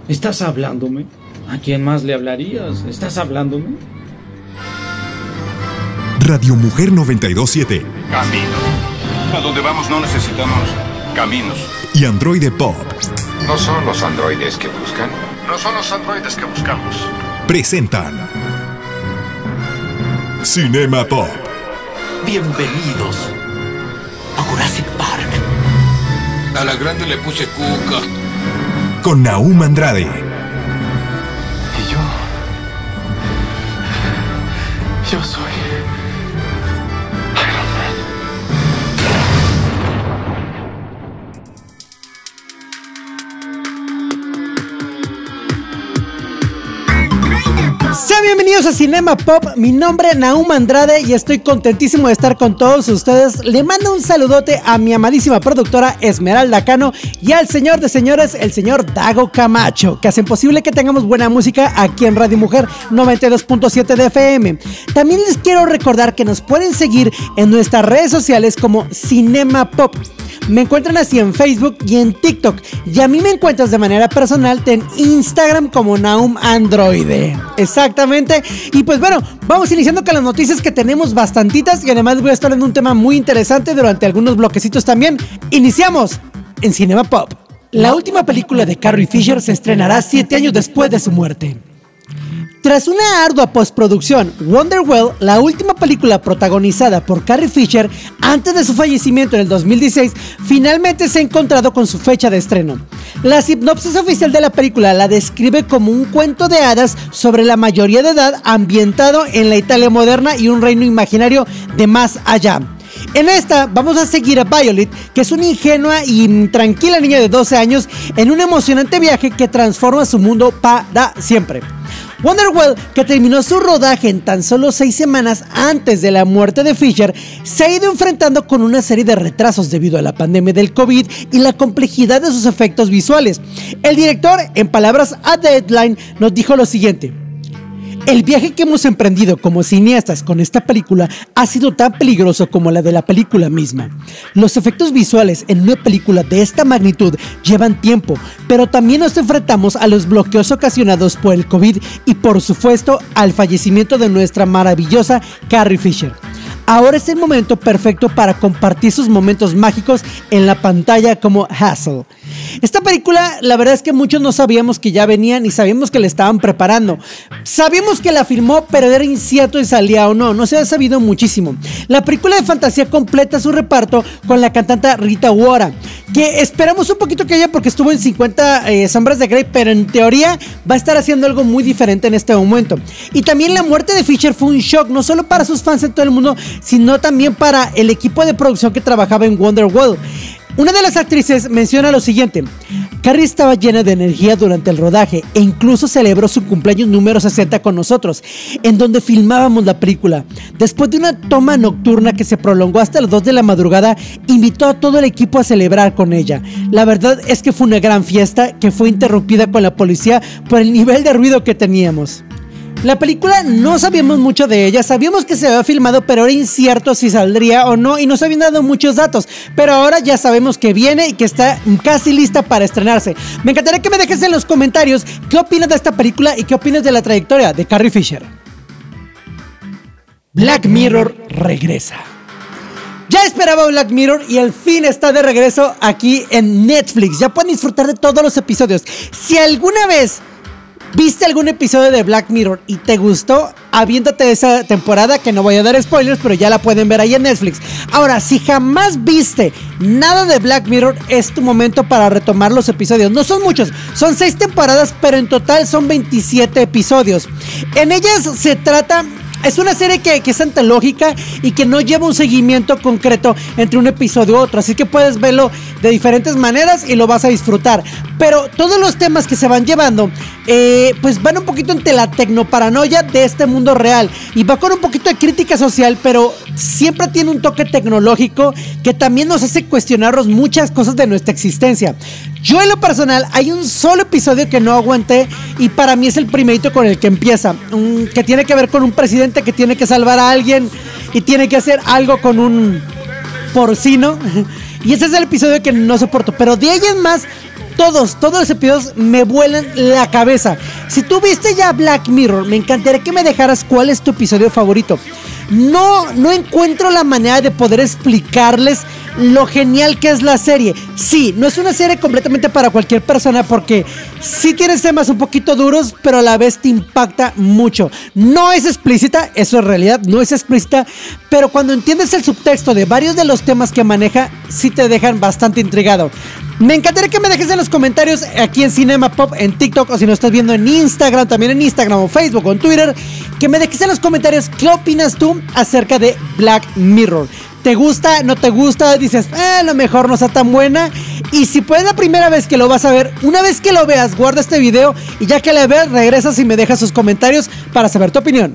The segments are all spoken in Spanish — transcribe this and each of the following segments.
¿Estás hablándome? ¿A quién más le hablarías? ¿Estás hablándome? Radio Mujer 92.7. Camino. A donde vamos no necesitamos caminos. Y Androide Pop. No son los androides que buscan. No son los androides que buscamos. Presentan Cinema Pop. Bienvenidos a Jurassic Park. A la grande le puse cuca. Con Nahum Andrade. Y yo soy Iron Man. Sean bienvenidos a Cinema Pop, mi nombre es Nahum Andrade y estoy contentísimo de estar con todos ustedes. Le mando un saludote a mi amadísima productora Esmeralda Cano y al señor de señores, el señor Dago Camacho, que hacen posible que tengamos buena música aquí en Radio Mujer 92.7 de FM. También les quiero recordar que nos pueden seguir en nuestras redes sociales como Cinema Pop. Me encuentran así en Facebook y en TikTok. Y a mí me encuentras de manera personal en Instagram como Nahum Androide. Exactamente. Y pues bueno, vamos iniciando con las noticias, que tenemos bastantitas. Y además voy a estar en un tema muy interesante durante algunos bloquecitos también. Iniciamos en Cinema Pop. La última película de Carrie Fisher se estrenará 7 años después de su muerte. Tras una ardua postproducción, Wonderwell, la última película protagonizada por Carrie Fisher antes de su fallecimiento en el 2016, finalmente se ha encontrado con su fecha de estreno. La sinopsis oficial de la película la describe como un cuento de hadas sobre la mayoría de edad ambientado en la Italia moderna y un reino imaginario de más allá. En esta vamos a seguir a Violet, que es una ingenua y tranquila niña de 12 años en un emocionante viaje que transforma su mundo para siempre. Wonderwell, que terminó su rodaje en tan solo 6 semanas antes de la muerte de Fisher, se ha ido enfrentando con una serie de retrasos debido a la pandemia del COVID y la complejidad de sus efectos visuales. El director, en palabras a Deadline, nos dijo lo siguiente: el viaje que hemos emprendido como cineastas con esta película ha sido tan peligroso como la de la película misma. Los efectos visuales en una película de esta magnitud llevan tiempo, pero también nos enfrentamos a los bloqueos ocasionados por el COVID y por supuesto al fallecimiento de nuestra maravillosa Carrie Fisher. Ahora es el momento perfecto para compartir sus momentos mágicos en la pantalla como Hassel. Esta película, la verdad es que muchos no sabíamos que ya venían y sabíamos que la estaban preparando. Sabíamos que la filmó, pero era incierto si salía o no. No se ha sabido muchísimo. La película de fantasía completa su reparto con la cantante Rita Ora, que esperamos un poquito que ella, porque estuvo en 50 sombras de Grey, pero en teoría va a estar haciendo algo muy diferente en este momento. Y también la muerte de Fisher fue un shock, no solo para sus fans en todo el mundo, sino también para el equipo de producción que trabajaba en Wonderwell. Una de las actrices menciona lo siguiente: Carrie estaba llena de energía durante el rodaje e incluso celebró su cumpleaños número 60 con nosotros, en donde filmábamos la película. Después de una toma nocturna que se prolongó hasta las 2 de la madrugada, invitó a todo el equipo a celebrar con ella. La verdad es que fue una gran fiesta que fue interrumpida con la policía por el nivel de ruido que teníamos. La película no sabíamos mucho de ella, sabíamos que se había filmado, pero era incierto si saldría o no y no se habían dado muchos datos, pero ahora ya sabemos que viene y que está casi lista para estrenarse. Me encantaría que me dejes en los comentarios qué opinas de esta película y qué opinas de la trayectoria de Carrie Fisher. Black Mirror regresa. Ya esperaba Black Mirror y al fin está de regreso aquí en Netflix. Ya pueden disfrutar de todos los episodios. Si alguna vez ¿viste algún episodio de Black Mirror y te gustó? Aviéntate esa temporada, que no voy a dar spoilers, pero ya la pueden ver ahí en Netflix. Ahora, si jamás viste nada de Black Mirror, es tu momento para retomar los episodios. No son muchos, son 6 temporadas, pero en total son 27 episodios. En ellas se trata... Es una serie que es antológica y que no lleva un seguimiento concreto entre un episodio u otro, así que puedes verlo de diferentes maneras y lo vas a disfrutar. Pero todos los temas que se van llevando pues van un poquito entre la tecnoparanoia de este mundo real y va con un poquito de crítica social, pero siempre tiene un toque tecnológico que también nos hace cuestionarnos muchas cosas de nuestra existencia. Yo, en lo personal, hay un solo episodio que no aguanté y para mí es el primerito con el que empieza, que tiene que ver con un presidente que tiene que salvar a alguien y tiene que hacer algo con un porcino. Y ese es el episodio que no soporto, pero de ahí en más todos los episodios me vuelan la cabeza. Si tú viste ya Black Mirror, me encantaría que me dejaras cuál es tu episodio favorito. No encuentro la manera de poder explicarles lo genial que es la serie. Sí, no es una serie completamente para cualquier persona porque sí tienes temas un poquito duros, pero a la vez te impacta mucho. No es explícita, eso es realidad, no es explícita, pero cuando entiendes el subtexto de varios de los temas que maneja, sí te dejan bastante intrigado. Me encantaría que me dejes en los comentarios aquí en Cinema Pop, en TikTok, o si nos estás viendo en Instagram, también en Instagram o Facebook o en Twitter, que me dejes en los comentarios qué opinas tú acerca de Black Mirror. ¿Te gusta? ¿No te gusta? Dices, a lo mejor no está tan buena. Y si pues la primera vez que lo vas a ver, una vez que lo veas, guarda este video y ya que la veas, regresas y me dejas sus comentarios para saber tu opinión.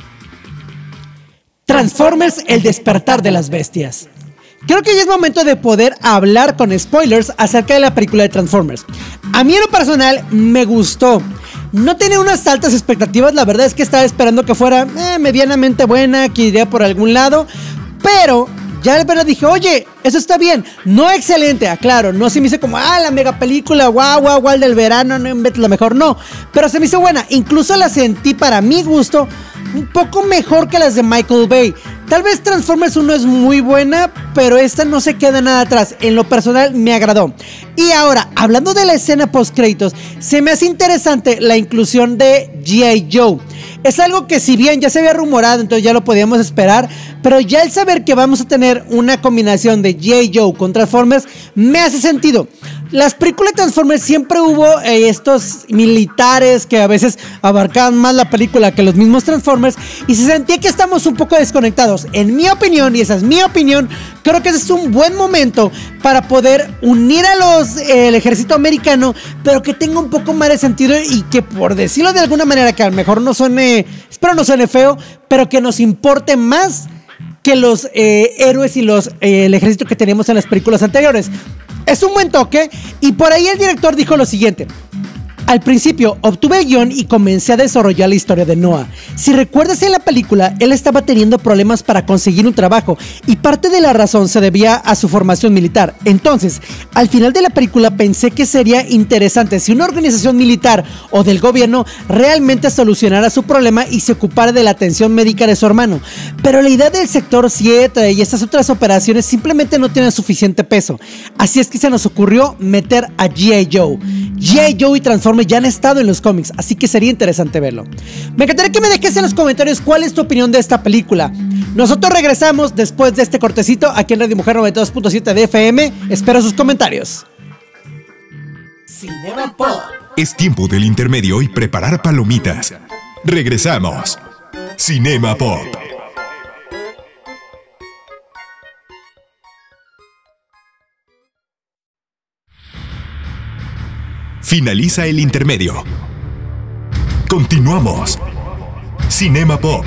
Transformers: El despertar de las bestias. Creo que ya es momento de poder hablar con spoilers acerca de la película de Transformers. A mí en lo personal me gustó. No tenía unas altas expectativas, la verdad es que estaba esperando que fuera medianamente buena, que iría por algún lado. Pero ya de verdad dije, oye, eso está bien. No excelente, aclaro, no se me hizo como, la mega película, guau, del verano, no inventes la mejor, no. Pero se me hizo buena, incluso la sentí para mi gusto un poco mejor que las de Michael Bay. Tal vez Transformers 1 es muy buena, pero esta no se queda nada atrás. En lo personal me agradó. Y ahora, hablando de la escena post créditos, se me hace interesante la inclusión de G.I. Joe. Es algo que si bien ya se había rumorado, entonces ya lo podíamos esperar, pero ya el saber que vamos a tener una combinación de G.I. Joe con Transformers me hace sentido. Las películas de Transformers siempre hubo estos militares que a veces abarcaban más la película que los mismos Transformers y se sentía que estamos un poco desconectados. En mi opinión, y esa es mi opinión, creo que ese es un buen momento para poder unir a el ejército americano, pero que tenga un poco más de sentido y que, por decirlo de alguna manera, que a lo mejor no suene, espero no suene feo, pero que nos importe más que los héroes y el ejército que tenemos en las películas anteriores. Es un buen toque y por ahí el director dijo lo siguiente: al principio obtuve el guión y comencé a desarrollar la historia de Noah. Si recuerdas en la película, él estaba teniendo problemas para conseguir un trabajo y parte de la razón se debía a su formación militar. Entonces, al final de la película pensé que sería interesante si una organización militar o del gobierno realmente solucionara su problema y se ocupara de la atención médica de su hermano. Pero la idea del sector 7 y estas otras operaciones simplemente no tienen suficiente peso. Así es que se nos ocurrió meter a G.I. Joe. G.I. Joe y Transformers ya han estado en los cómics, así que sería interesante verlo. Me encantaría que me dejes en los comentarios cuál es tu opinión de esta película. Nosotros regresamos después de este cortecito aquí en Radio Mujer 92.7 de FM. Espero sus comentarios. Cinema Pop. Es tiempo del intermedio y preparar palomitas. Regresamos. Cinema Pop. Finaliza el intermedio. Continuamos. Cinema Pop.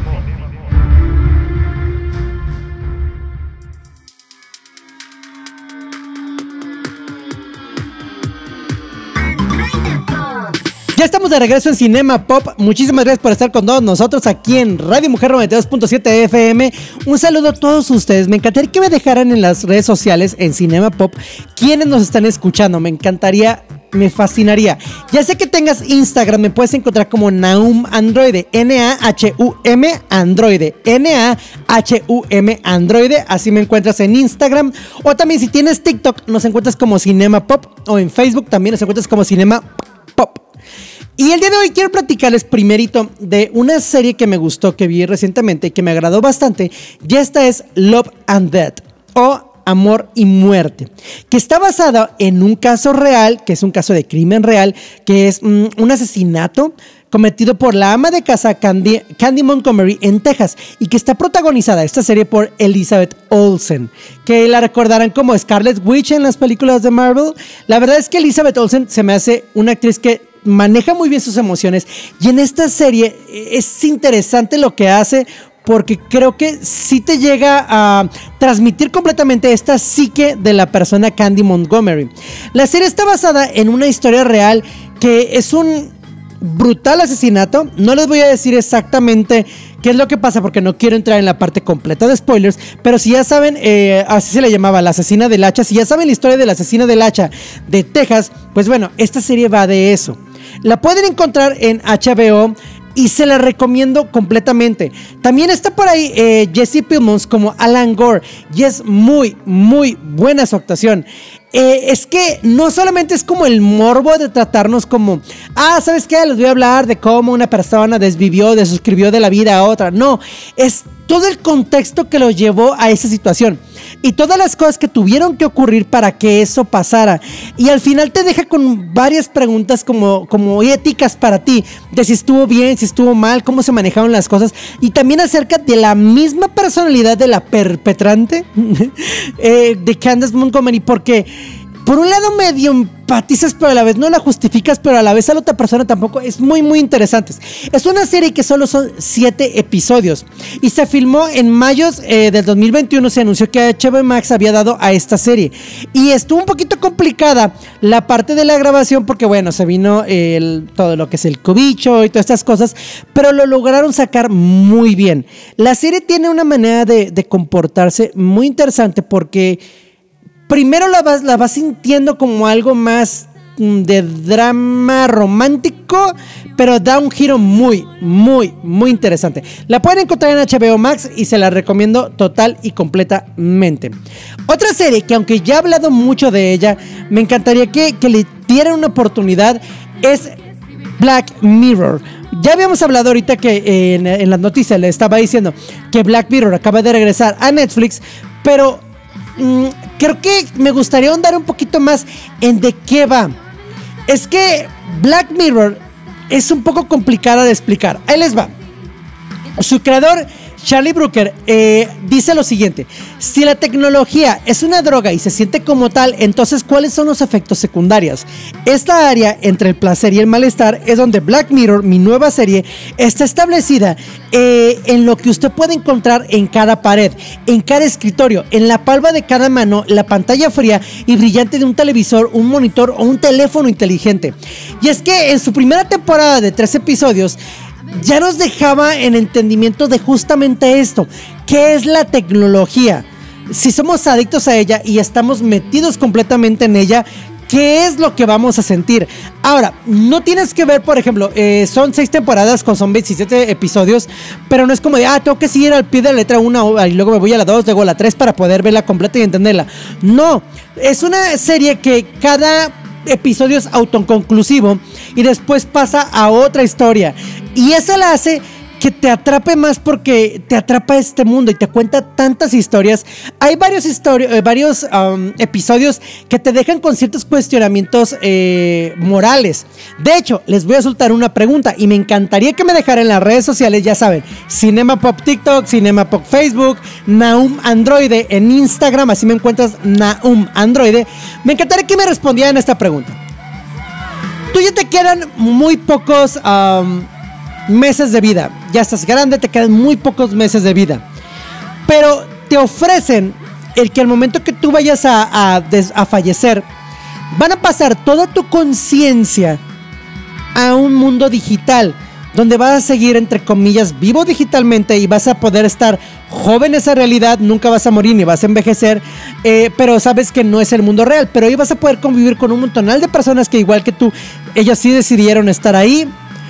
Ya estamos de regreso en Cinema Pop. Muchísimas gracias por estar con todos nosotros aquí en Radio Mujer 92.7 FM. Un saludo a todos ustedes. Me encantaría que me dejaran en las redes sociales en Cinema Pop quienes nos están escuchando. Me encantaría, me fascinaría. Ya sé que tengas Instagram, me puedes encontrar como Nahum Androide, N-A-H-U-M Androide, N-A-H-U-M Androide. Así me encuentras en Instagram. O también si tienes TikTok, nos encuentras como Cinema Pop. O en Facebook también nos encuentras como Cinema Pop. Y el día de hoy quiero platicarles primerito de una serie que me gustó, que vi recientemente y que me agradó bastante. Y esta es Love and Death, o Amor y Muerte, que está basada en un caso real, que es un caso de crimen real, que es un asesinato cometido por la ama de casa Candy Montgomery en Texas, y que está protagonizada esta serie por Elizabeth Olsen, que la recordarán como Scarlet Witch en las películas de Marvel. La verdad es que Elizabeth Olsen se me hace una actriz que maneja muy bien sus emociones, y en esta serie es interesante lo que hace, porque creo que sí te llega a transmitir completamente esta psique de la persona Candy Montgomery. La serie está basada en una historia real que es un brutal asesinato. No les voy a decir exactamente ¿Qué es lo que pasa? Porque no quiero entrar en la parte completa de spoilers, pero si ya saben, así se le llamaba, la asesina del hacha, si ya saben la historia de la asesina del hacha de Texas, pues bueno, esta serie va de eso. La pueden encontrar en HBO y se la recomiendo completamente. También está por ahí Jesse Plemons como Alan Gore y es muy, muy buena su actuación. Es que no solamente es como el morbo de tratarnos como, ¿sabes qué? Les voy a hablar de cómo una persona desuscribió de la vida a otra. No, es todo el contexto que lo llevó a esa situación y todas las cosas que tuvieron que ocurrir para que eso pasara. Y al final te deja con varias preguntas como éticas para ti, de si estuvo bien, si estuvo mal, cómo se manejaron las cosas, y también acerca de la misma personalidad de la perpetrante de Candace Montgomery, porque por un lado medio empatizas, pero a la vez no la justificas, pero a la vez a la otra persona tampoco. Es muy, muy interesante. Es una serie que solo son 7 episodios y se filmó en mayo del 2021. Se anunció que HBO Max había dado a esta serie y estuvo un poquito complicada la parte de la grabación porque bueno, se vino todo lo que es el cobicho y todas estas cosas, pero lo lograron sacar muy bien. La serie tiene una manera de comportarse muy interesante porque primero la vas sintiendo como algo más de drama romántico, pero da un giro muy, muy, muy interesante. La pueden encontrar en HBO Max y se la recomiendo total y completamente. Otra serie que aunque ya he hablado mucho de ella, me encantaría que le dieran una oportunidad es Black Mirror. Ya habíamos hablado ahorita que en las noticias le estaba diciendo que Black Mirror acaba de regresar a Netflix, pero creo que me gustaría ahondar un poquito más en de qué va. Es que Black Mirror es un poco complicada de explicar. Ahí les va. Su creador, Charlie Brooker, dice lo siguiente: si la tecnología es una droga y se siente como tal, entonces ¿cuáles son los efectos secundarios? Esta área entre el placer y el malestar es donde Black Mirror, mi nueva serie, está establecida en lo que usted puede encontrar en cada pared, en cada escritorio, en la palma de cada mano, la pantalla fría y brillante de un televisor, un monitor o un teléfono inteligente. Y es que en su primera temporada de 3 episodios ya nos dejaba en entendimiento de justamente esto: ¿qué es la tecnología? Si somos adictos a ella y estamos metidos completamente en ella, ¿qué es lo que vamos a sentir? Ahora, no tienes que ver, por ejemplo, son 6 temporadas son 27 episodios, pero no es como de, tengo que seguir al pie de la letra 1 y luego me voy a la 2, luego a la 3 para poder verla completa y entenderla. No, es una serie que cada episodio es autoconclusivo y después pasa a otra historia, y eso la hace que te atrape más porque te atrapa este mundo y te cuenta tantas historias. Hay varios episodios que te dejan con ciertos cuestionamientos morales. De hecho, les voy a soltar una pregunta y me encantaría que me dejaran en las redes sociales, ya saben, Cinema Pop TikTok, Cinema Pop Facebook, Naum Androide en Instagram, así me encuentras, Naum Androide. Me encantaría que me respondieran esta pregunta. Tú ya te quedan muy pocos meses de vida, ya estás grande, te quedan muy pocos meses de vida, pero te ofrecen el que al momento que tú vayas a fallecer, van a pasar toda tu conciencia a un mundo digital, donde vas a seguir, entre comillas, vivo digitalmente y vas a poder estar joven en esa realidad, nunca vas a morir ni vas a envejecer, pero sabes que no es el mundo real, pero ahí vas a poder convivir con un montonal de personas que igual que tú, ellos sí decidieron estar ahí.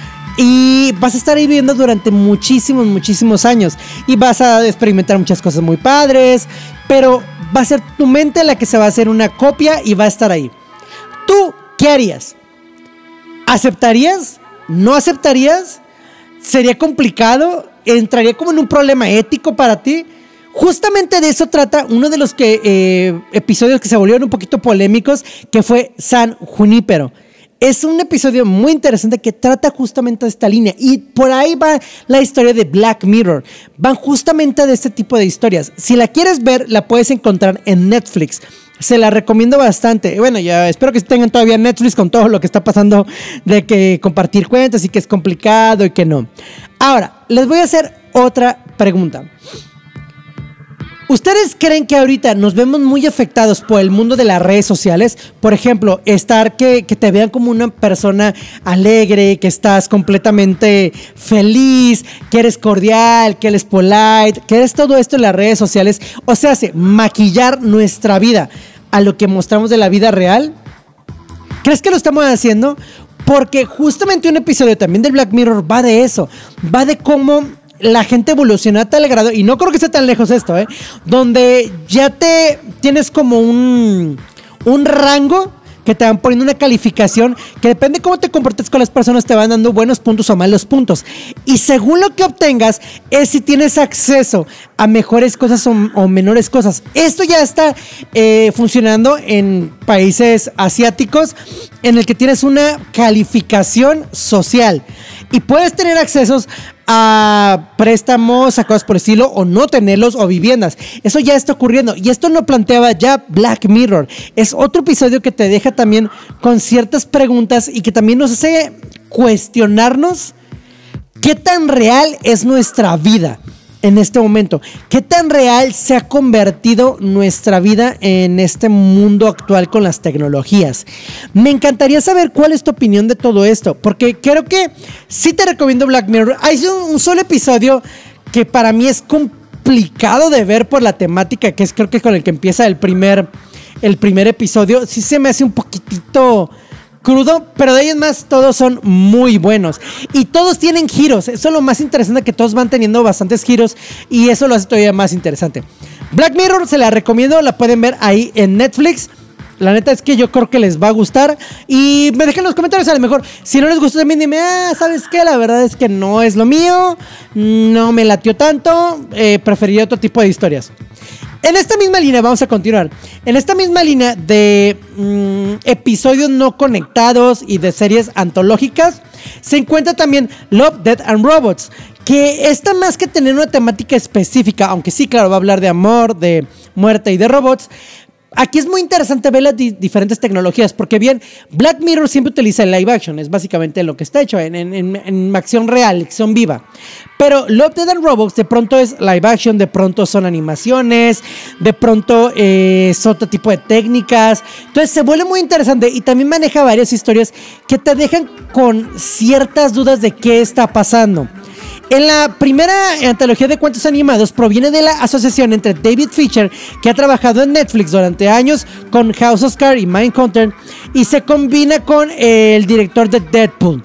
Y vas a estar ahí viviendo durante muchísimos, muchísimos años. Y vas a experimentar muchas cosas muy padres. Pero va a ser tu mente la que se va a hacer una copia y va a estar ahí. ¿Tú qué harías? ¿Aceptarías? ¿No aceptarías? ¿Sería complicado? ¿Entraría como en un problema ético para ti? Justamente de eso trata uno de los episodios que se volvieron un poquito polémicos, que fue San Junípero. Es un episodio muy interesante que trata justamente de esta línea. Y por ahí va la historia de Black Mirror. Van justamente de este tipo de historias. Si la quieres ver, la puedes encontrar en Netflix. Se la recomiendo bastante. Bueno, ya espero que tengan todavía Netflix con todo lo que está pasando de que compartir cuentas y que es complicado y que no. Ahora, les voy a hacer otra pregunta. ¿Ustedes creen que ahorita nos vemos muy afectados por el mundo de las redes sociales? Por ejemplo, que te vean como una persona alegre, que estás completamente feliz, que eres cordial, que eres polite, que eres todo esto en las redes sociales. O sea, maquillar nuestra vida a lo que mostramos de la vida real. ¿Crees que lo estamos haciendo? Porque justamente un episodio también del Black Mirror va de eso, va de cómo la gente evoluciona a tal grado, y no creo que esté tan lejos esto, donde ya tienes como un rango que te van poniendo una calificación que depende de cómo te comportes con las personas, te van dando buenos puntos o malos puntos. Y según lo que obtengas, es si tienes acceso a mejores cosas o menores cosas. Esto ya está funcionando en países asiáticos, en el que tienes una calificación social y puedes tener accesos a préstamos, a cosas por el estilo, o no tenerlos, o viviendas. Eso ya está ocurriendo, y esto lo planteaba ya Black Mirror. Es otro episodio que te deja también con ciertas preguntas y que también nos hace cuestionarnos qué tan real es nuestra vida en este momento, qué tan real se ha convertido nuestra vida en este mundo actual con las tecnologías. Me encantaría saber cuál es tu opinión de todo esto, porque creo que sí te recomiendo Black Mirror. Hay un solo episodio que para mí es complicado de ver por la temática, que es creo que con el que empieza el primer episodio. Sí se me hace un poquitito crudo, pero de ahí en más todos son muy buenos y todos tienen giros. Eso es lo más interesante, que todos van teniendo bastantes giros, y eso lo hace todavía más interesante. Black Mirror se la recomiendo, la pueden ver ahí en Netflix. La neta es que yo creo que les va a gustar, y me dejen en los comentarios, a lo mejor si no les gustó también dime, ¿sabes qué? La verdad es que no es lo mío, no me latió tanto, preferiría otro tipo de historias. En esta misma línea, vamos a continuar. En esta misma línea de episodios no conectados y de series antológicas, se encuentra también Love, Death and Robots, que está más que tener una temática específica, aunque sí, claro, va a hablar de amor, de muerte y de robots. Aquí es muy interesante ver las diferentes tecnologías, porque bien, Black Mirror siempre utiliza el live action, es básicamente lo que está hecho en acción real, acción viva. Pero Love, Death and Robots de pronto es live action, de pronto son animaciones, de pronto es otro tipo de técnicas. Entonces se vuelve muy interesante, y también maneja varias historias que te dejan con ciertas dudas de qué está pasando. En la primera antología de cuentos animados proviene de la asociación entre David Fincher, que ha trabajado en Netflix durante años con House of Cards y Mindhunter, y se combina con el director de Deadpool.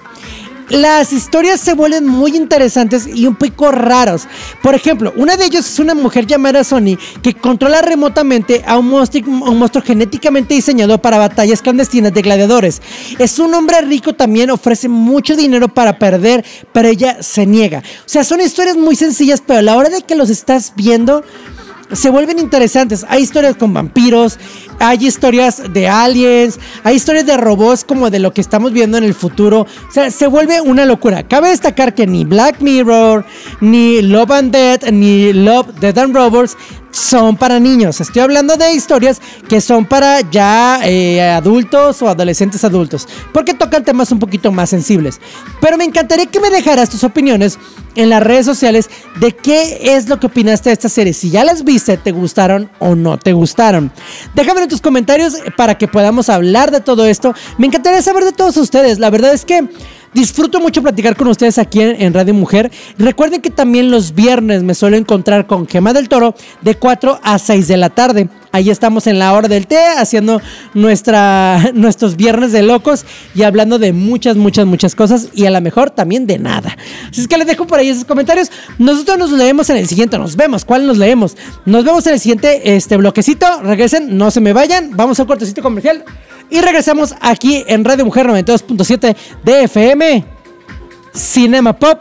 Las historias se vuelven muy interesantes y un poco raros. Por ejemplo, una de ellos es una mujer llamada Sonny, que controla remotamente a un monstruo genéticamente diseñado para batallas clandestinas de gladiadores. Es un hombre rico, también ofrece mucho dinero para perder, pero ella se niega. O sea, son historias muy sencillas, pero a la hora de que los estás viendo se vuelven interesantes. Hay historias con vampiros, hay historias de aliens, hay historias de robots, como de lo que estamos viendo en el futuro. O sea, se vuelve una locura. Cabe destacar que ni Black Mirror, ni Love and Death, ni Love, Death and Robots son para niños. Estoy hablando de historias que son para ya adultos o adolescentes adultos, porque tocan temas un poquito más sensibles. Pero me encantaría que me dejaras tus opiniones en las redes sociales de qué es lo que opinaste de esta serie. Si ya las viste, ¿te gustaron o no te gustaron? Déjame en tus comentarios para que podamos hablar de todo esto. Me encantaría saber de todos ustedes. La verdad es que disfruto mucho platicar con ustedes aquí en Radio Mujer. Recuerden que también los viernes me suelo encontrar con Gema del Toro de 4 a 6 de la tarde. Ahí estamos en la hora del té, haciendo nuestros viernes de locos y hablando de muchas cosas, y a lo mejor también de nada. Así es que les dejo por ahí esos comentarios. Nosotros nos leemos en el siguiente. Nos vemos. ¿Cuál nos leemos? Nos vemos en el siguiente bloquecito. Regresen, no se me vayan. Vamos a un cortecito comercial y regresamos aquí en Radio Mujer 92.7 de FM. Cinema Pop.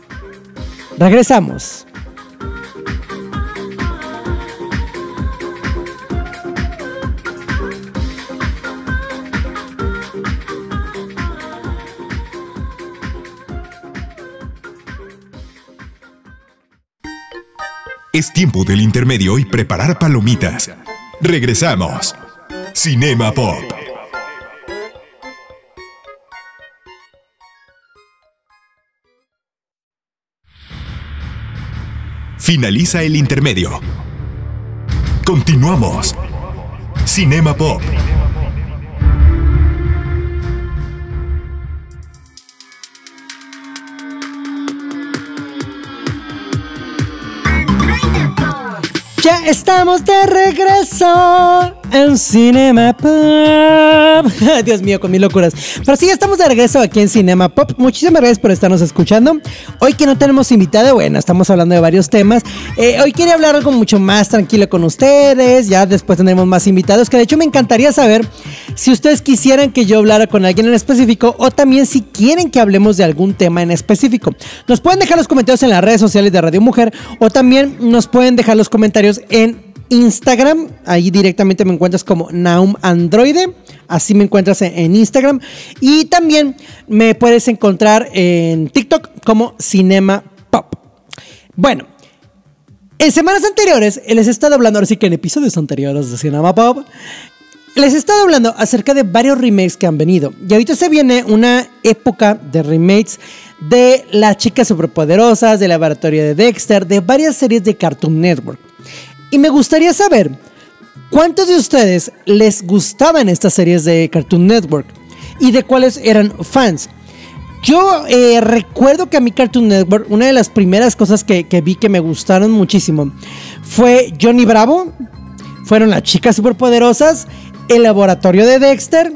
Regresamos. Es tiempo del intermedio y preparar palomitas. Regresamos. Cinema Pop. Finaliza el intermedio. Continuamos. Cinema Pop. Ya estamos de regreso en Cinema Pop. Dios mío, con mis locuras. Pero sí, estamos de regreso aquí en Cinema Pop. Muchísimas gracias por estarnos escuchando. Hoy que no tenemos invitado, bueno, estamos hablando de varios temas. Hoy quería hablar algo mucho más tranquilo con ustedes. Ya después tendremos más invitados, que de hecho me encantaría saber si ustedes quisieran que yo hablara con alguien en específico, o también si quieren que hablemos de algún tema en específico. Nos pueden dejar los comentarios en las redes sociales de Radio Mujer, o también nos pueden dejar los comentarios en Instagram. Ahí directamente me encuentras como Naum Androide. Así me encuentras en Instagram. Y también me puedes encontrar en TikTok como Cinema Pop. Bueno, en semanas anteriores les he estado hablando, ahora sí que en episodios anteriores de Cinema Pop, les he estado hablando acerca de varios remakes que han venido. Y ahorita se viene una época de remakes de Las Chicas Superpoderosas, de Laboratorio de Dexter, de varias series de Cartoon Network. Y me gustaría saber, ¿cuántos de ustedes les gustaban estas series de Cartoon Network? ¿Y de cuáles eran fans? Yo recuerdo que a mí Cartoon Network, una de las primeras cosas que vi que me gustaron muchísimo fue Johnny Bravo, fueron Las Chicas Superpoderosas, El Laboratorio de Dexter,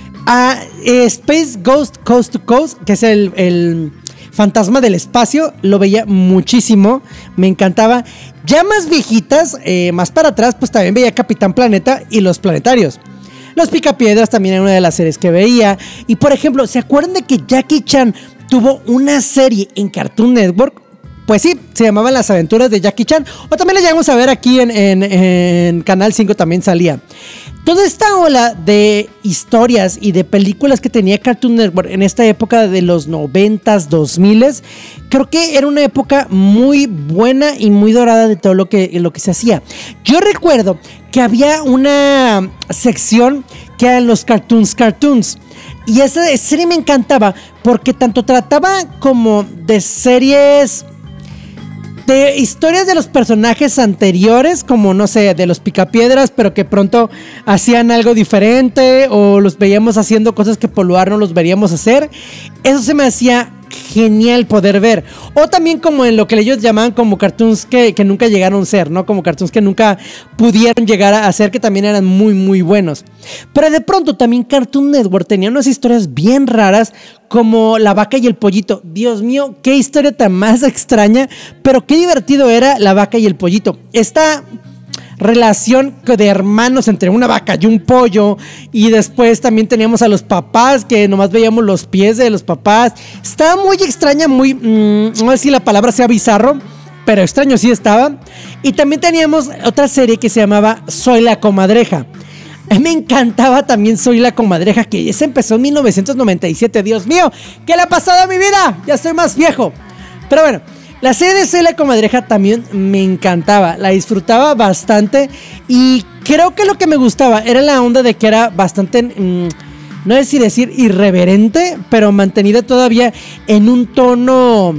Space Ghost Coast to Coast, que es el fantasma del espacio, lo veía muchísimo, me encantaba. Ya más viejitas, más para atrás, pues también veía Capitán Planeta y Los Planetarios. Los Picapiedras también era una de las series que veía. Y por ejemplo, ¿se acuerdan de que Jackie Chan tuvo una serie en Cartoon Network? Pues sí, se llamaban Las Aventuras de Jackie Chan. O también la llegamos a ver aquí en Canal 5, también salía. Toda esta ola de historias y de películas que tenía Cartoon Network en esta época de los 90s, 2000s, creo que era una época muy buena y muy dorada de todo lo que se hacía. Yo recuerdo que había una sección que eran los Cartoons. Y esa serie me encantaba porque tanto trataba como de series, de historias de los personajes anteriores, como no sé, de los Picapiedras, pero que pronto hacían algo diferente, o los veíamos haciendo cosas que por lugar no los veríamos hacer. Eso se me hacía genial poder ver. O también como en lo que ellos llamaban como cartoons que nunca llegaron a ser, ¿no? Como cartoons que nunca pudieron llegar a ser, que también eran muy muy buenos. Pero de pronto también Cartoon Network tenía unas historias bien raras, como La Vaca y el Pollito. Dios mío, qué historia tan más extraña, pero qué divertido era La Vaca y el Pollito. Esta relación de hermanos entre una vaca y un pollo, y después también teníamos a los papás, que nomás veíamos los pies de los papás. Estaba muy extraña, muy, no sé si la palabra sea bizarro, pero extraño sí estaba. Y también teníamos otra serie que se llamaba Soy la Comadreja. Me encantaba también Soy la Comadreja, que esa empezó en 1997. Dios mío, ¿qué le ha pasado a mi vida? Ya estoy más viejo. Pero bueno, la serie de Soy la Comadreja también me encantaba, la disfrutaba bastante, y creo que lo que me gustaba era la onda de que era bastante, no sé si decir irreverente, pero mantenida todavía en un tono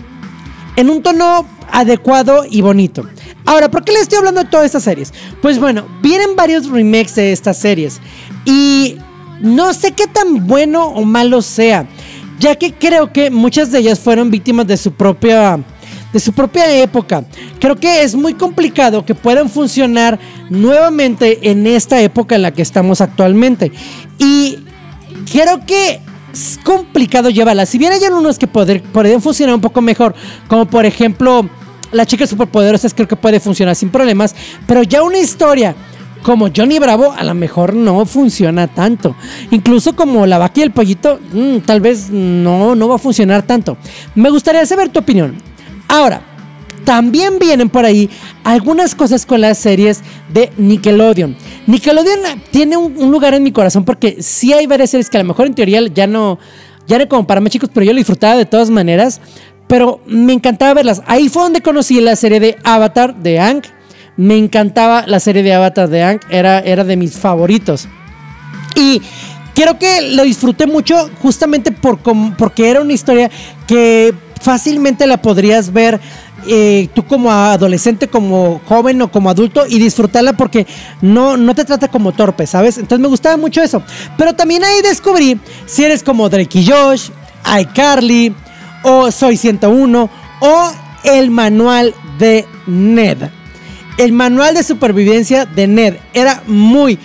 adecuado y bonito. Ahora, ¿por qué les estoy hablando de todas estas series? Pues bueno, vienen varios remakes de estas series y no sé qué tan bueno o malo sea, ya que creo que muchas de ellas fueron víctimas de su propia época. Creo que es muy complicado que puedan funcionar nuevamente en esta época en la que estamos actualmente, y creo que es complicado llevarlas. Si bien hay unos que podrían funcionar un poco mejor, como por ejemplo Las Chicas Superpoderosas, creo que puede funcionar sin problemas, pero ya una historia como Johnny Bravo a lo mejor no funciona tanto. Incluso como La Vaca y el Pollito, tal vez no va a funcionar tanto. Me gustaría saber tu opinión. Ahora, también vienen por ahí algunas cosas con las series de Nickelodeon. Nickelodeon tiene un lugar en mi corazón, porque sí hay varias series que a lo mejor en teoría ya no como para más chicos, pero yo lo disfrutaba de todas maneras, pero me encantaba verlas. Ahí fue donde conocí la serie de Avatar de Aang. Me encantaba la serie de Avatar de Aang, era de mis favoritos. Y creo que lo disfruté mucho justamente porque era una historia que fácilmente la podrías ver tú como adolescente, como joven o como adulto y disfrutarla porque no te trata como torpe, ¿sabes? Entonces me gustaba mucho eso. Pero también ahí descubrí si eres como Drake y Josh, iCarly o Soy 101 o el manual de Ned. El manual de supervivencia de Ned era muy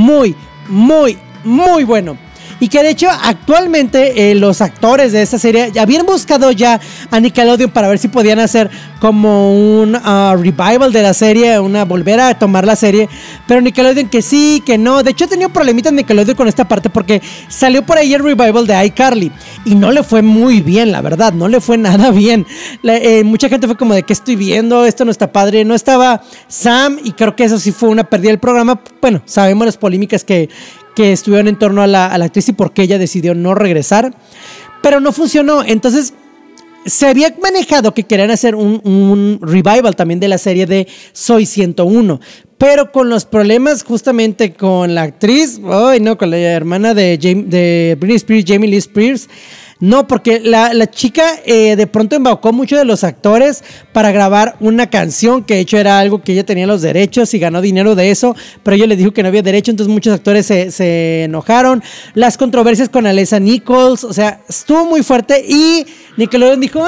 bueno. Y que de hecho actualmente los actores de esta serie ya habían buscado ya a Nickelodeon para ver si podían hacer como un revival de la serie, volver a tomar la serie, pero Nickelodeon que sí, que no. De hecho he tenido problemitas Nickelodeon con esta parte porque salió por ahí el revival de iCarly y no le fue muy bien, la verdad, no le fue nada bien. Mucha gente fue como de ¿qué estoy viendo? Esto no está padre. No estaba Sam y creo que eso sí fue una pérdida del programa. Bueno, sabemos las polémicas que estuvieron en torno a la actriz y por qué ella decidió no regresar, pero no funcionó. Entonces se había manejado que querían hacer un revival también de la serie de Soy 101, pero con los problemas justamente con la actriz, con la hermana de Britney Spears, Jamie Lee Spears. No, porque la chica de pronto embaucó mucho de los actores para grabar una canción que de hecho era algo que ella tenía los derechos y ganó dinero de eso, pero ella le dijo que no había derecho, entonces muchos actores se enojaron. Las controversias con Alyssa Nichols, o sea, estuvo muy fuerte y Nickelodeon dijo,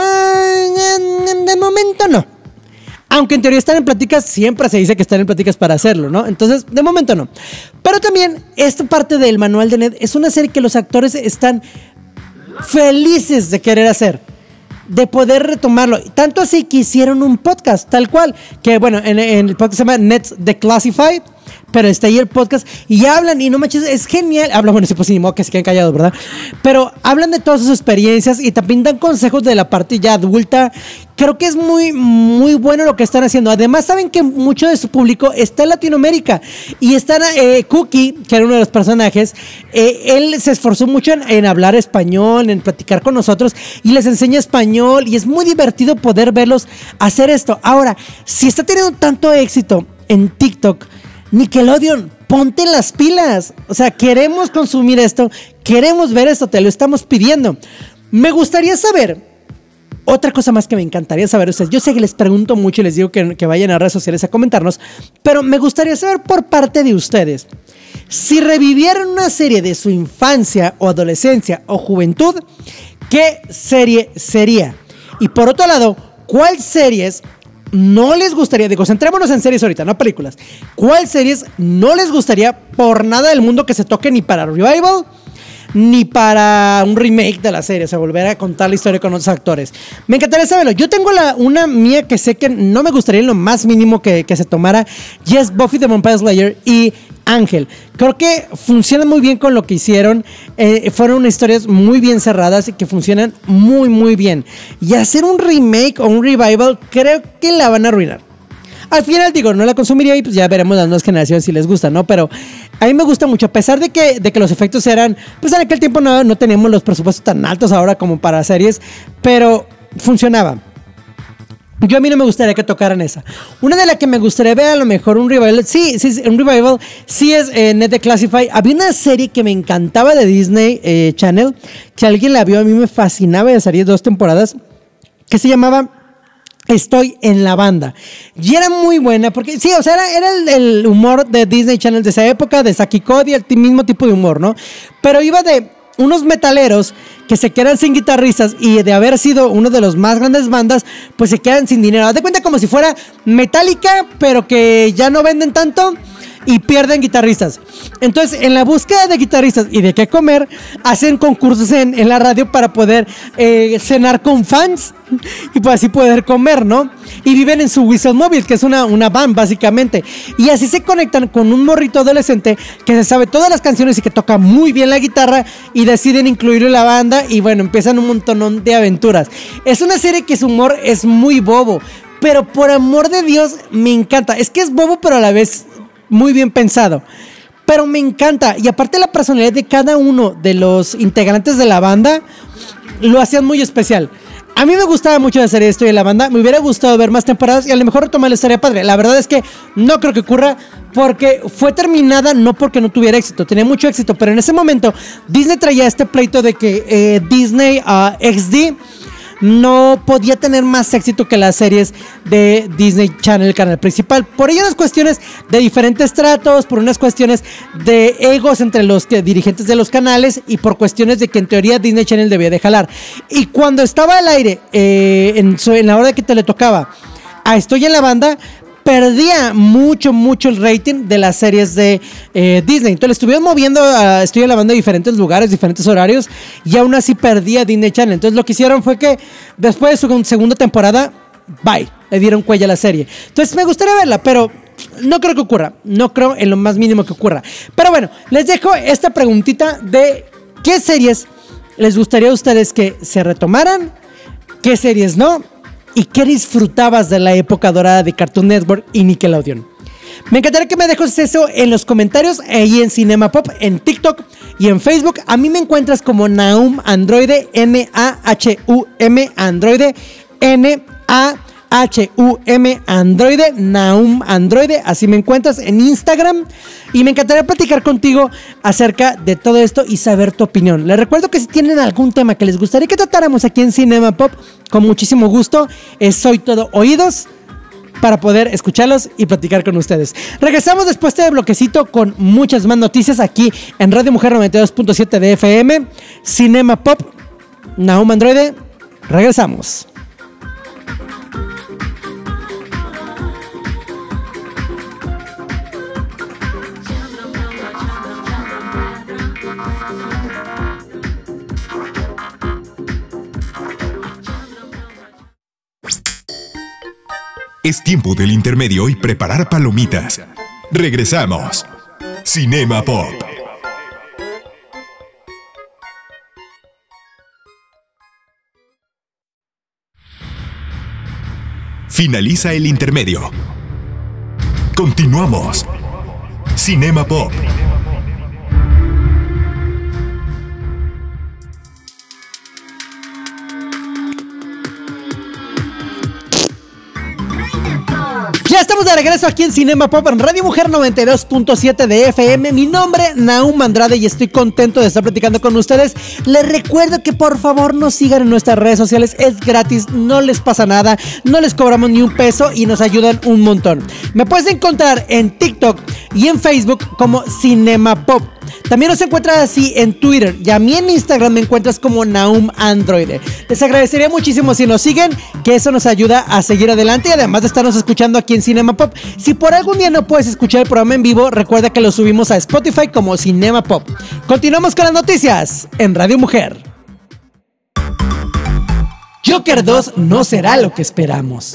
de momento no. Aunque en teoría están en pláticas, siempre se dice que están en pláticas para hacerlo, ¿no? Entonces, de momento no. Pero también, esta parte del manual de Ned es una serie que los actores están felices de querer hacer, de poder retomarlo, tanto así que hicieron un podcast tal cual, que bueno, en el podcast se llama Ned's Declassified, pero está ahí el podcast y hablan y no manches, es genial. Hablan, bueno, sí, pues ni modo que se queden callados, ¿verdad? Pero hablan de todas sus experiencias y también dan consejos de la parte ya adulta. Creo que es muy bueno lo que están haciendo. Además, saben que mucho de su público está en Latinoamérica y están Cookie, que era uno de los personajes, él se esforzó mucho en hablar español, en platicar con nosotros y les enseña español y es muy divertido poder verlos hacer esto. Ahora, si está teniendo tanto éxito en TikTok, Nickelodeon, ponte las pilas. O sea, queremos consumir esto, queremos ver esto, te lo estamos pidiendo. Me gustaría saber, otra cosa más que me encantaría saber ustedes. Yo sé que les pregunto mucho y les digo que vayan a redes sociales a comentarnos, pero me gustaría saber por parte de ustedes, si revivieran una serie de su infancia o adolescencia o juventud, ¿qué serie sería? Y por otro lado, ¿cuál series no les gustaría? Digo, centrémonos en series ahorita, no películas. ¿Cuál series no les gustaría por nada del mundo que se toque ni para revival ni para un remake de la serie? O sea, volver a contar la historia con otros actores. Me encantaría saberlo. Yo tengo una mía que sé que no me gustaría en lo más mínimo que se tomara, y es Buffy the Vampire Slayer y Ángel. Creo que funcionan muy bien con lo que hicieron. Fueron historias muy bien cerradas y que funcionan muy bien. Y hacer un remake o un revival, creo que la van a arruinar. Al final, digo, no la consumiría y pues ya veremos las nuevas generaciones si les gusta, ¿no? Pero a mí me gusta mucho, a pesar de que los efectos eran, pues en aquel tiempo no teníamos los presupuestos tan altos ahora como para series, pero funcionaba. A mí no me gustaría que tocaran esa. Una de las que me gustaría ver a lo mejor un revival, sí, un revival, sí es Ned Declassified. Había una serie que me encantaba de Disney Channel, que alguien la vio, a mí me fascinaba, ya salía 2 temporadas, que se llamaba Estoy en la banda. Y era muy buena porque, sí, o sea, era el humor de Disney Channel de esa época, de Saki Cody, el mismo tipo de humor, ¿no? Pero iba de unos metaleros que se quedan sin guitarristas y de haber sido uno de los más grandes bandas, pues se quedan sin dinero. Haz de cuenta como si fuera Metallica, pero que ya no venden tanto y pierden guitarristas. Entonces, en la búsqueda de guitarristas y de qué comer, hacen concursos en la radio para poder cenar con fans y pues así poder comer, ¿no? Y viven en su Whistle Mobile, que es una van básicamente. Y así se conectan con un morrito adolescente que se sabe todas las canciones y que toca muy bien la guitarra y deciden incluirlo en la banda y bueno, empiezan un montón de aventuras. Es una serie que su humor es muy bobo, pero por amor de Dios me encanta. Es que es bobo pero a la vez muy bien pensado, pero me encanta. Y aparte la personalidad de cada uno de los integrantes de la banda lo hacían muy especial. A mí me gustaba mucho la serie de Estoy en la banda. Me hubiera gustado ver más temporadas y a lo mejor retomar la historia padre. La verdad es que no creo que ocurra porque fue terminada no porque no tuviera éxito. Tenía mucho éxito, pero en ese momento Disney traía este pleito de que Disney XD no podía tener más éxito que las series de Disney Channel, el canal principal. Por ello, unas cuestiones de diferentes tratos, por unas cuestiones de egos entre los dirigentes de los canales y por cuestiones de que en teoría Disney Channel debía de jalar. Y cuando estaba al aire, en la hora que te le tocaba a Estoy en la Banda, perdía mucho el rating de las series de Disney. Entonces le estuvieron moviendo a Estoy en la Banda en diferentes lugares, diferentes horarios, y aún así perdía Disney Channel. Entonces lo que hicieron fue que después de su segunda temporada, bye, le dieron cuello a la serie. Entonces me gustaría verla, pero no creo que ocurra. No creo en lo más mínimo que ocurra. Pero bueno, les dejo esta preguntita de ¿qué series les gustaría a ustedes que se retomaran? ¿Qué series no? ¿Y qué disfrutabas de la época dorada de Cartoon Network y Nickelodeon? Me encantaría que me dejes eso en los comentarios, ahí en Cinema Pop, en TikTok y en Facebook. A mí me encuentras como Nahum Androide, Nahum Androide, Nahum Androide, Nahum Androide, así me encuentras en Instagram. Y me encantaría platicar contigo acerca de todo esto y saber tu opinión. Les recuerdo que si tienen algún tema que les gustaría que tratáramos aquí en Cinema Pop, con muchísimo gusto, soy todo oídos para poder escucharlos y platicar con ustedes. Regresamos después de este bloquecito con muchas más noticias aquí en Radio Mujer 92.7 de FM, Cinema Pop, Nahum Androide. Regresamos. Es tiempo del intermedio y preparar palomitas. Regresamos. Cinema Pop. Finaliza el intermedio. Continuamos. Cinema Pop. Ya estamos de regreso aquí en Cinema Pop en Radio Mujer 92.7 de FM. Mi nombre es Nahum Andrade y estoy contento de estar platicando con ustedes. Les recuerdo que por favor nos sigan en nuestras redes sociales. Es gratis, no les pasa nada, no les cobramos ni un peso y nos ayudan un montón. Me puedes encontrar en TikTok y en Facebook como Cinema Pop. También nos encuentras así en Twitter y a mí en Instagram me encuentras como Nahum Androide. Les agradecería muchísimo si nos siguen, que eso nos ayuda a seguir adelante y además de estarnos escuchando aquí en Cinema Pop. Si por algún día no puedes escuchar el programa en vivo, recuerda que lo subimos a Spotify como Cinema Pop. Continuamos con las noticias en Radio Mujer. Joker 2 no será lo que esperamos.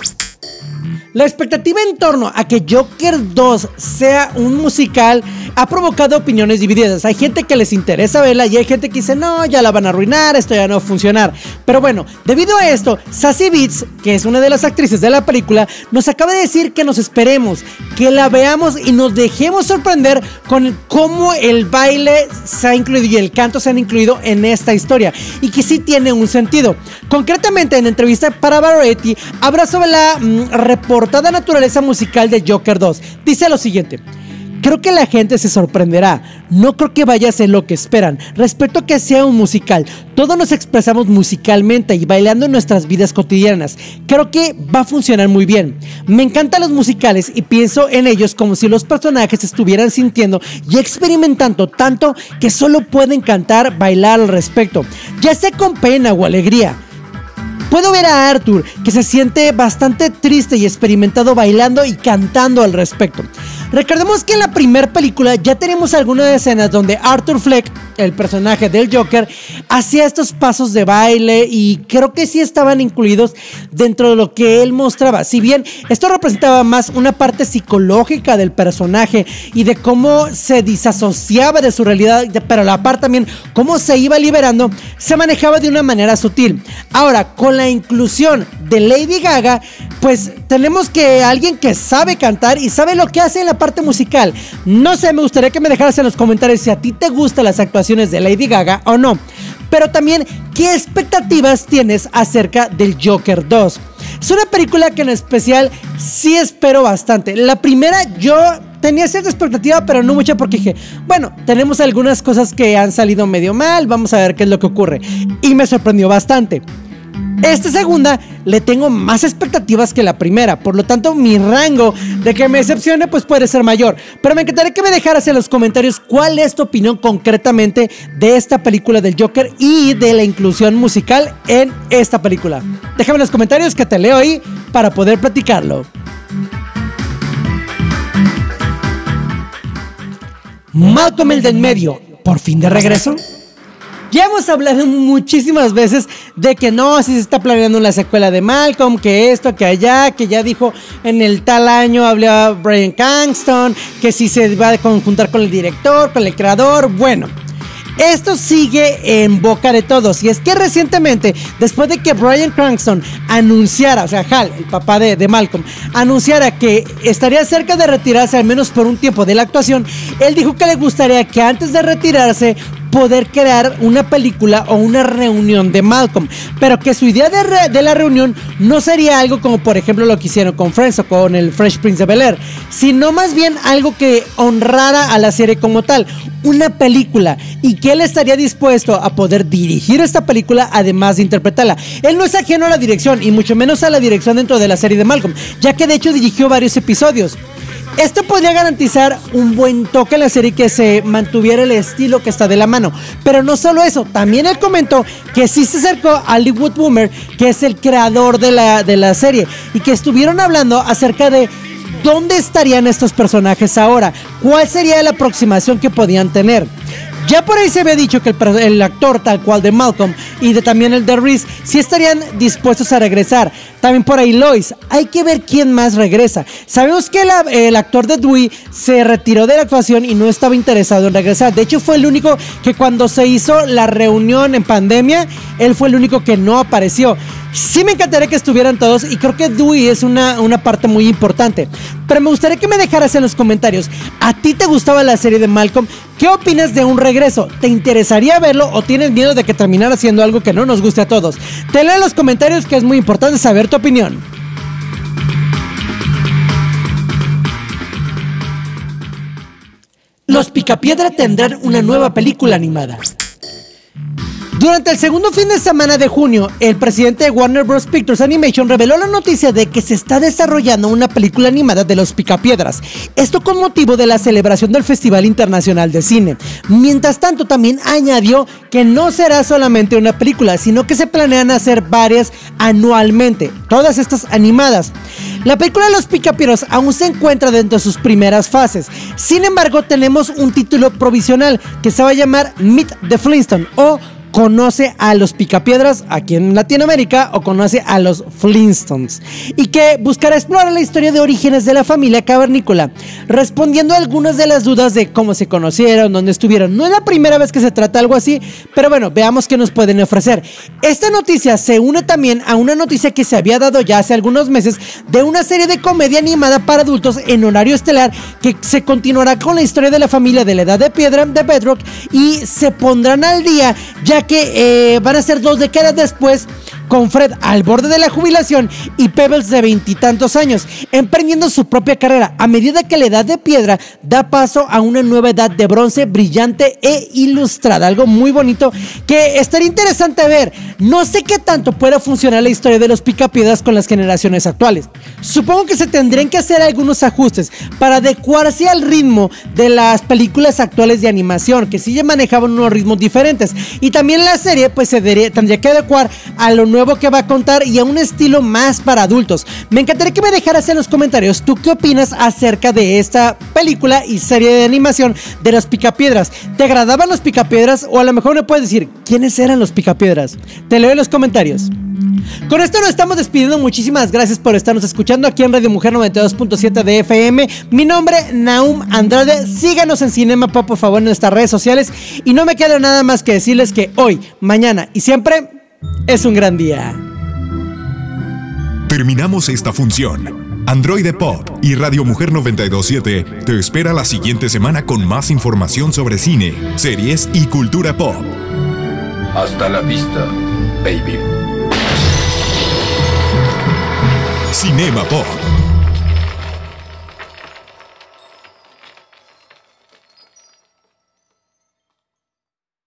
La expectativa en torno a que Joker 2 sea un musical ha provocado opiniones divididas. Hay gente que les interesa verla y hay gente que dice no, ya la van a arruinar, esto ya no va a funcionar. Pero bueno, debido a esto, Sassy Beats, que es una de las actrices de la película, nos acaba de decir que nos esperemos, que la veamos y nos dejemos sorprender con cómo el baile se ha incluido y el canto se han incluido en esta historia y que sí tiene un sentido. Concretamente, en entrevista para Variety, habla sobre la reportada naturaleza musical de Joker 2. Dice lo siguiente: creo que la gente se sorprenderá. No creo que vaya a ser lo que esperan. Respecto a que sea un musical, todos nos expresamos musicalmente y bailando en nuestras vidas cotidianas. Creo que va a funcionar muy bien. Me encantan los musicales y pienso en ellos como si los personajes estuvieran sintiendo y experimentando tanto que solo pueden cantar, bailar al respecto, ya sea con pena o alegría. Puedo ver a Arthur, que se siente bastante triste y experimentado bailando y cantando al respecto. Recordemos que en la primera película ya tenemos algunas escenas donde Arthur Fleck, el personaje del Joker, hacía estos pasos de baile y creo que sí estaban incluidos dentro de lo que él mostraba. Si bien esto representaba más una parte psicológica del personaje y de cómo se disasociaba de su realidad, pero a la par también cómo se iba liberando, se manejaba de una manera sutil. Ahora, con la inclusión de Lady Gaga, pues tenemos que alguien que sabe cantar y sabe lo que hace en la parte musical. No sé, me gustaría que me dejaras en los comentarios si a ti te gustan las actuaciones de Lady Gaga o no. Pero también, ¿qué expectativas tienes acerca del Joker 2? Es una película que en especial sí espero bastante. La primera yo tenía cierta expectativa, pero no mucha, porque dije, bueno, tenemos algunas cosas que han salido medio mal, vamos a ver qué es lo que ocurre. Y me sorprendió bastante. Esta segunda le tengo más expectativas que la primera, por lo tanto mi rango de que me decepcione pues puede ser mayor, pero me encantaría que me dejaras en los comentarios cuál es tu opinión concretamente de esta película del Joker y de la inclusión musical en esta película. Déjame en los comentarios que te leo ahí para poder platicarlo. Malcolm el de en medio, por fin de regreso. Ya hemos hablado muchísimas veces de que no, si se está planeando una secuela de Malcolm, que esto, que allá, que ya dijo en el tal año hablaba Bryan Cranston, que si se va a conjuntar con el director, con el creador. Bueno, esto sigue en boca de todos, y es que recientemente, después de que Bryan Cranston anunciara, o sea, Hal, el papá de Malcolm, anunciara que estaría cerca de retirarse al menos por un tiempo de la actuación, él dijo que le gustaría que antes de retirarse poder crear una película o una reunión de Malcolm, pero que su idea de la reunión no sería algo como por ejemplo lo que hicieron con Friends o con el Fresh Prince of Bel-Air, sino más bien algo que honrara a la serie como tal, una película, y que él estaría dispuesto a poder dirigir esta película además de interpretarla. Él no es ajeno a la dirección y mucho menos a la dirección dentro de la serie de Malcolm, ya que de hecho dirigió varios episodios. Esto podría garantizar un buen toque en la serie, que se mantuviera el estilo que está de la mano. Pero no solo eso, también él comentó que sí se acercó a Hollywood Boomer, que es el creador de la serie, y que estuvieron hablando acerca de dónde estarían estos personajes ahora, cuál sería la aproximación que podían tener. Ya por ahí se había dicho que el actor tal cual de Malcolm y también el de Reese sí estarían dispuestos a regresar. También por ahí Lois. Hay que ver quién más regresa. Sabemos que el actor de Dewey se retiró de la actuación y no estaba interesado en regresar. De hecho fue el único que cuando se hizo la reunión en pandemia, él fue el único que no apareció. Sí me encantaría que estuvieran todos, y creo que Dewey es una parte muy importante. Pero me gustaría que me dejaras en los comentarios, ¿a ti te gustaba la serie de Malcolm? ¿Qué opinas de un regreso? ¿Te interesaría verlo o tienes miedo de que terminara siendo algo que no nos guste a todos? Te leo en los comentarios, que es muy importante saber tu opinión. Los Picapiedra tendrán una nueva película animada. Durante el segundo fin de semana de junio, el presidente de Warner Bros. Pictures Animation reveló la noticia de que se está desarrollando una película animada de Los Picapiedras. Esto con motivo de la celebración del Festival Internacional de Cine. Mientras tanto, también añadió que no será solamente una película, sino que se planean hacer varias anualmente, todas estas animadas. La película de Los Picapiedras aún se encuentra dentro de sus primeras fases. Sin embargo, tenemos un título provisional que se va a llamar Meet the Flintstones, o Conoce a los Picapiedras aquí en Latinoamérica, o Conoce a los Flintstones, y que buscará explorar la historia de orígenes de la familia cavernícola, respondiendo a algunas de las dudas de cómo se conocieron, dónde estuvieron. No es la primera vez que se trata algo así, pero bueno, veamos qué nos pueden ofrecer. Esta noticia se une también a una noticia que se había dado ya hace algunos meses de una serie de comedia animada para adultos en horario estelar, que se continuará con la historia de la familia de la Edad de Piedra, de Bedrock, y se pondrán al día, ya que van a ser 2 décadas después, con Fred al borde de la jubilación y Pebbles de 20 y tantos años, emprendiendo su propia carrera, a medida que la Edad de Piedra da paso a una nueva edad de bronce brillante e ilustrada. Algo muy bonito que estaría interesante ver. No sé qué tanto pueda funcionar la historia de los Picapiedras con las generaciones actuales. Supongo que se tendrían que hacer algunos ajustes para adecuarse al ritmo de las películas actuales de animación, que sí ya manejaban unos ritmos diferentes, y también la serie pues tendría que adecuar a lo nuevo que va a contar y a un estilo más para adultos. Me encantaría que me dejaras en los comentarios tú qué opinas acerca de esta película y serie de animación de Los Picapiedras. ¿Te agradaban Los Picapiedras? O a lo mejor me puedes decir quiénes eran Los Picapiedras. Te leo en los comentarios. Con esto nos estamos despidiendo. Muchísimas gracias por estarnos escuchando aquí en Radio Mujer 92.7 de FM. Mi nombre, Nahum Andrade. Síganos en Cinema Pop, por favor, en nuestras redes sociales. Y no me queda nada más que decirles que hoy, mañana y siempre es un gran día. Terminamos esta función. Androide Pop y Radio Mujer 92.7 te espera la siguiente semana con más información sobre cine, series y cultura pop. Hasta la vista, baby. Cinema Pop.